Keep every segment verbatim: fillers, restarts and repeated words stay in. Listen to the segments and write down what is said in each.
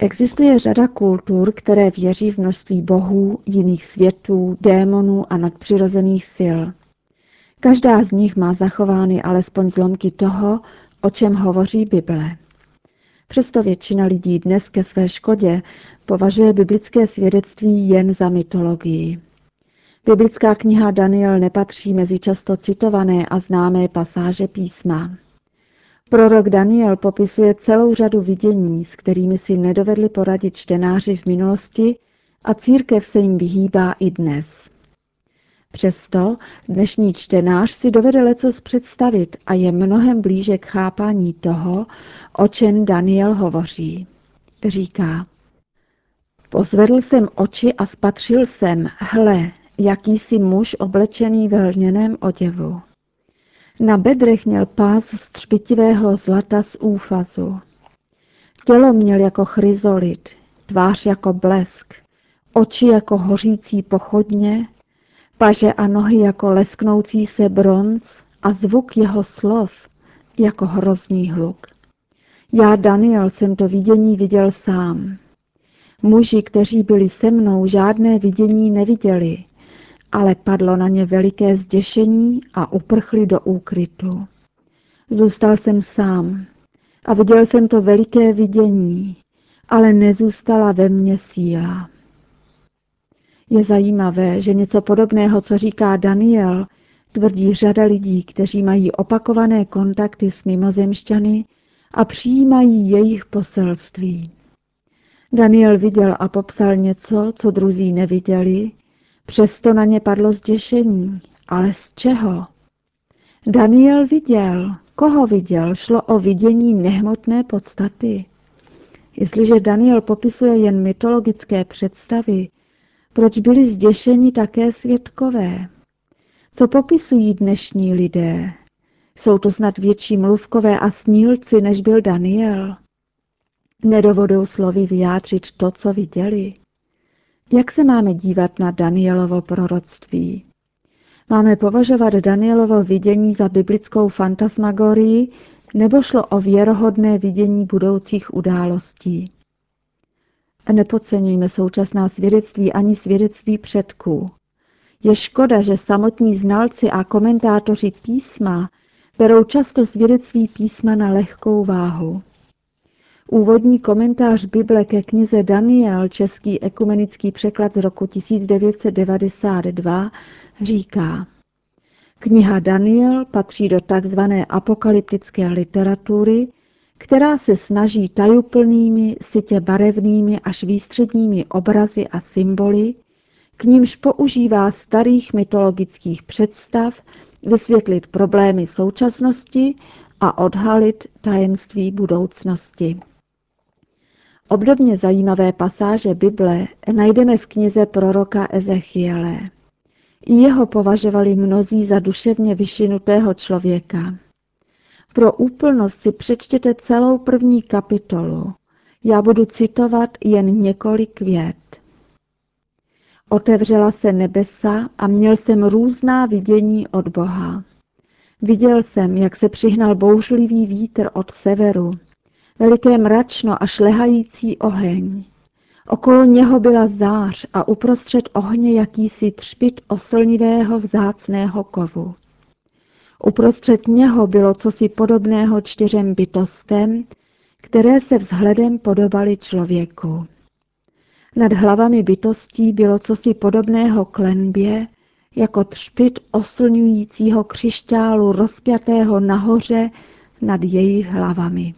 Existuje řada kultur, které věří v množství bohů, jiných světů, démonů a nadpřirozených sil. Každá z nich má zachovány alespoň zlomky toho, o čem hovoří Bible. Přesto většina lidí dnes ke své škodě považuje biblické svědectví jen za mytologii. Biblická kniha Daniel nepatří mezi často citované a známé pasáže písma. Prorok Daniel popisuje celou řadu vidění, s kterými si nedovedli poradit čtenáři v minulosti a církev se jim vyhýbá i dnes. Přesto dnešní čtenář si dovede lecos představit a je mnohem blíže k chápání toho, o čem Daniel hovoří. Říká: Pozvedl jsem oči a spatřil jsem, hle, jakýsi muž oblečený ve lněném oděvu. Na bedrech měl pás z třpitivého zlata z úfazu. Tělo měl jako chryzolit, tvář jako blesk, oči jako hořící pochodně, paže a nohy jako lesknoucí se bronz a zvuk jeho slov jako hrozný hluk. Já, Daniel, jsem to vidění viděl sám. Muži, kteří byli se mnou, žádné vidění neviděli, ale padlo na ně veliké zděšení a uprchli do úkrytu. Zůstal jsem sám a viděl jsem to veliké vidění, ale nezůstala ve mně síla. Je zajímavé, že něco podobného, co říká Daniel, tvrdí řada lidí, kteří mají opakované kontakty s mimozemšťany a přijímají jejich poselství. Daniel viděl a popsal něco, co druzí neviděli, přesto na ně padlo zděšení. Ale z čeho? Daniel viděl. Koho viděl? Šlo o vidění nehmotné podstaty. Jestliže Daniel popisuje jen mytologické představy, proč byli zděšeni také svědkové? Co popisují dnešní lidé? Jsou to snad větší mluvkové a snílci, než byl Daniel? Nedovodou slovy vyjádřit to, co viděli? Jak se máme dívat na Danielovo proroctví? Máme považovat Danielovo vidění za biblickou fantasmagorii, nebo šlo o věrohodné vidění budoucích událostí? A nepodceňujme současná svědectví ani svědectví předků. Je škoda, že samotní znalci a komentátoři písma berou často svědectví písma na lehkou váhu. Úvodní komentář Bible ke knize Daniel, český ekumenický překlad z roku tisíc devět set devadesát dva, říká: Kniha Daniel patří do takzvané apokalyptické literatury, která se snaží tajuplnými, sytě barevnými až výstředními obrazy a symboly, k nímž používá starých mytologických představ, vysvětlit problémy současnosti a odhalit tajemství budoucnosti. Obdobně zajímavé pasáže Bible najdeme v knize proroka Ezechiele. I jeho považovali mnozí za duševně vyšinutého člověka. Pro úplnost si přečtěte celou první kapitolu. Já budu citovat jen několik vět. Otevřela se nebesa a měl jsem různá vidění od Boha. Viděl jsem, jak se přihnal bouřlivý vítr od severu, veliké mračno a šlehající oheň. Okolo něho byla zář a uprostřed ohně jakýsi třpyt oslnivého vzácného kovu. Uprostřed něho bylo cosi podobného čtyřem bytostem, které se vzhledem podobaly člověku. Nad hlavami bytostí bylo cosi podobného klenbě, jako třpyt oslňujícího křišťálu rozpjatého nahoře nad jejich hlavami.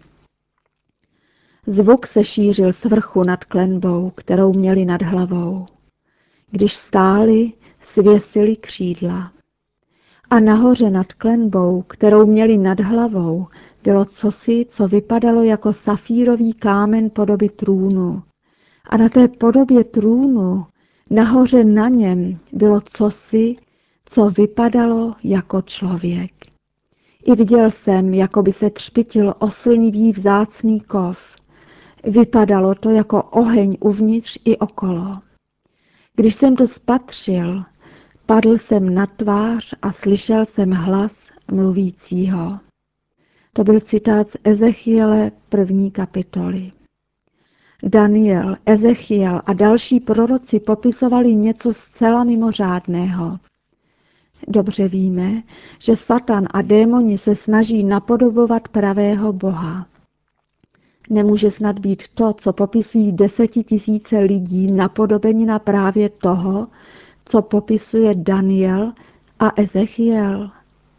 Zvuk se šířil z vrchu nad klenbou, kterou měli nad hlavou. Když stáli, svěsili křídla. A nahoře nad klenbou, kterou měli nad hlavou, bylo cosi, co vypadalo jako safírový kámen podoby trůnu. A na té podobě trůnu, nahoře na něm, bylo cosi, co vypadalo jako člověk. I viděl jsem, jako by se třpitil oslnivý vzácný kov. Vypadalo to jako oheň uvnitř i okolo. Když jsem to spatřil, padl jsem na tvář a slyšel jsem hlas mluvícího. To byl citát z Ezechiele první kapitoly. Daniel, Ezechiel a další proroci popisovali něco zcela mimořádného. Dobře víme, že Satan a démoni se snaží napodobovat pravého Boha. Nemůže snad být to, co popisují desetitisíce lidí, napodobenina právě toho, co popisuje Daniel a Ezechiel.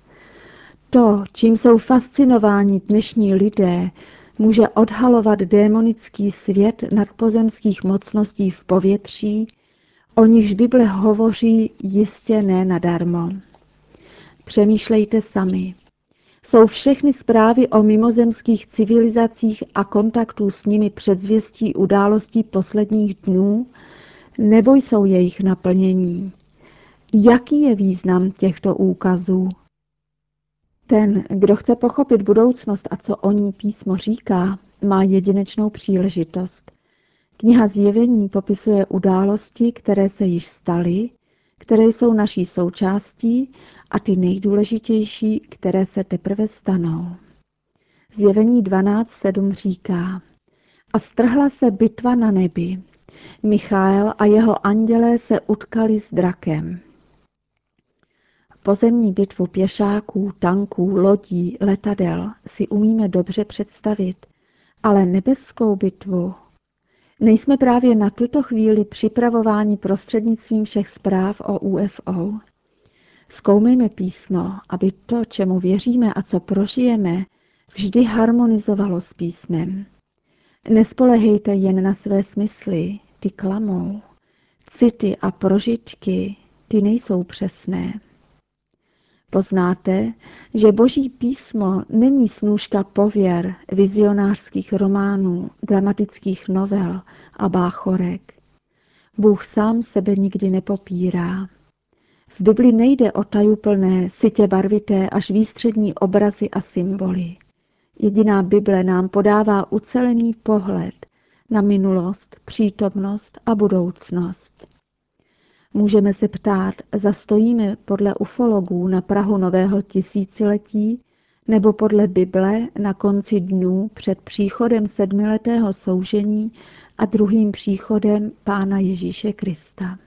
To, čím jsou fascinováni dnešní lidé, může odhalovat démonický svět nadpozemských mocností v povětří, o nichž Bible hovoří jistě ne nadarmo. Přemýšlejte sami. Jsou všechny zprávy o mimozemských civilizacích a kontaktů s nimi předzvěstí událostí posledních dnů, nebo jsou jejich naplnění? Jaký je význam těchto úkazů? Ten, kdo chce pochopit budoucnost a co o ní písmo říká, má jedinečnou příležitost. Kniha Zjevení popisuje události, které se již staly, které jsou naší součástí a ty nejdůležitější, které se teprve stanou. Zjevení dvanáct sedm říká: A strhla se bitva na nebi. Michael a jeho andělé se utkali s drakem. Pozemní bitvu pěšáků, tanků, lodí, letadel si umíme dobře představit, ale nebeskou bitvu. Nejsme právě na tuto chvíli připravováni prostřednictvím všech zpráv o U F O? Zkoumejme písmo, aby to, čemu věříme a co prožijeme, vždy harmonizovalo s písmem. Nespolehejte jen na své smysly, ty klamou. City a prožitky, ty nejsou přesné. Poznáte, že Boží písmo není snůška pověr, vizionářských románů, dramatických novel a báchorek. Bůh sám sebe nikdy nepopírá. V Bibli nejde o tajuplné, sytě barvité až výstřední obrazy a symboly. Jediná Bible nám podává ucelený pohled na minulost, přítomnost a budoucnost. Můžeme se ptát, zda stojíme podle ufologů na prahu nového tisíciletí nebo podle Bible na konci dnů před příchodem sedmiletého soužení a druhým příchodem Pána Ježíše Krista.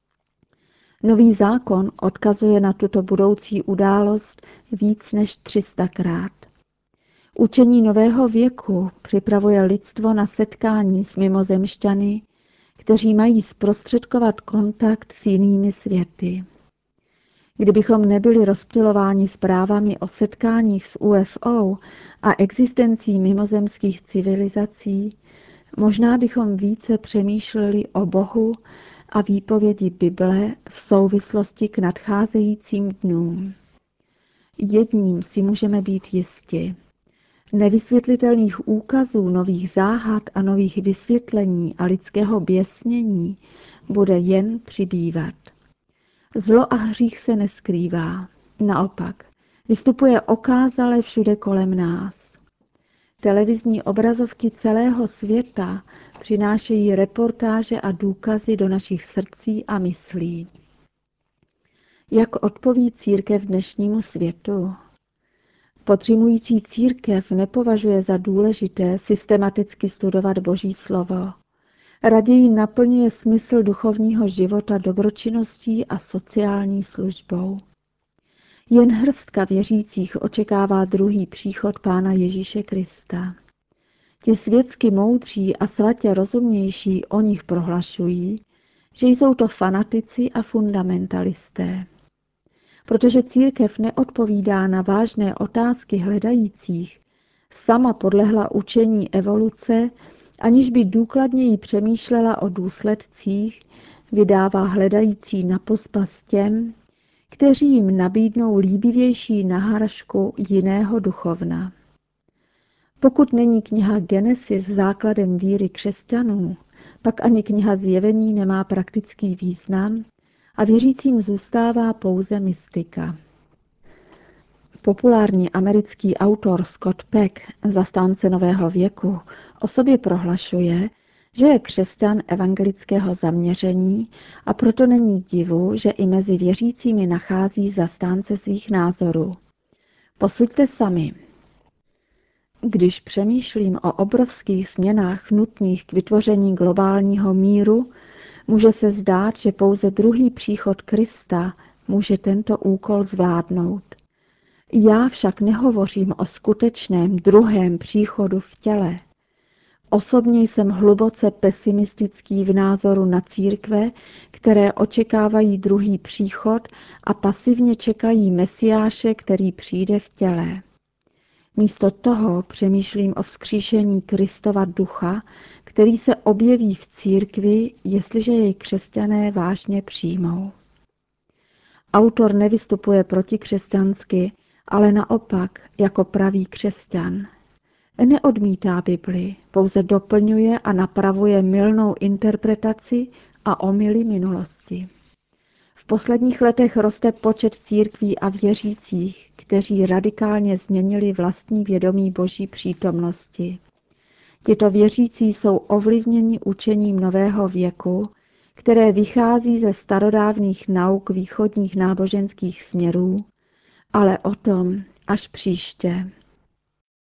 Nový zákon odkazuje na tuto budoucí událost víc než třistakrát. Učení nového věku připravuje lidstvo na setkání s mimozemšťany, kteří mají zprostředkovat kontakt s jinými světy. Kdybychom nebyli rozptylováni zprávami o setkáních s U F O a existencí mimozemských civilizací, možná bychom více přemýšleli o Bohu a výpovědi Bible v souvislosti k nadcházejícím dnům. Jedním si můžeme být jisti. Nevysvětlitelných úkazů, nových záhad a nových vysvětlení a lidského běsnění bude jen přibývat. Zlo a hřích se neskrývá. Naopak, vystupuje okázale všude kolem nás. Televizní obrazovky celého světa přinášejí reportáže a důkazy do našich srdcí a myslí. Jak odpoví církev dnešnímu světu? Podřimující církev nepovažuje za důležité systematicky studovat Boží slovo. Raději naplňuje smysl duchovního života dobročinností a sociální službou. Jen hrstka věřících očekává druhý příchod Pána Ježíše Krista. Ti světsky moudří a svatě rozumnější o nich prohlašují, že jsou to fanatici a fundamentalisté. Protože církev neodpovídá na vážné otázky hledajících, sama podlehla učení evoluce, aniž by důkladněji přemýšlela o důsledcích, vydává hledající na pospas těm, kteří jim nabídnou líbivější náhražku jiného duchovna. Pokud není kniha Genesis základem víry křesťanů, pak ani kniha Zjevení nemá praktický význam a věřícím zůstává pouze mystika. Populární americký autor Scott Peck, zastánce nového věku, o sobě prohlašuje, že je křesťan evangelického zaměření a proto není divu, že i mezi věřícími nachází zastánce svých názorů. Posuďte sami. Když přemýšlím o obrovských změnách nutných k vytvoření globálního míru, může se zdát, že pouze druhý příchod Krista může tento úkol zvládnout. Já však nehovořím o skutečném druhém příchodu v těle. Osobně jsem hluboce pesimistický v názoru na církve, které očekávají druhý příchod a pasivně čekají Mesiáše, který přijde v těle. Místo toho přemýšlím o vzkříšení Kristova ducha, který se objeví v církvi, jestliže jej křesťané vážně přijmou. Autor nevystupuje protikřesťansky, ale naopak jako pravý křesťan. Neodmítá Bibli, pouze doplňuje a napravuje mylnou interpretaci a omyly minulosti. V posledních letech roste počet církví a věřících, kteří radikálně změnili vlastní vědomí Boží přítomnosti. Tito věřící jsou ovlivněni učením nového věku, které vychází ze starodávných nauk východních náboženských směrů, ale o tom až příště.